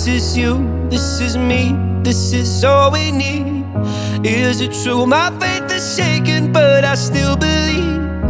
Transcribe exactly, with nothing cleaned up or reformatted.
This is you, this is me, this is all we need. Is it true? My faith is shaken, but I still believe.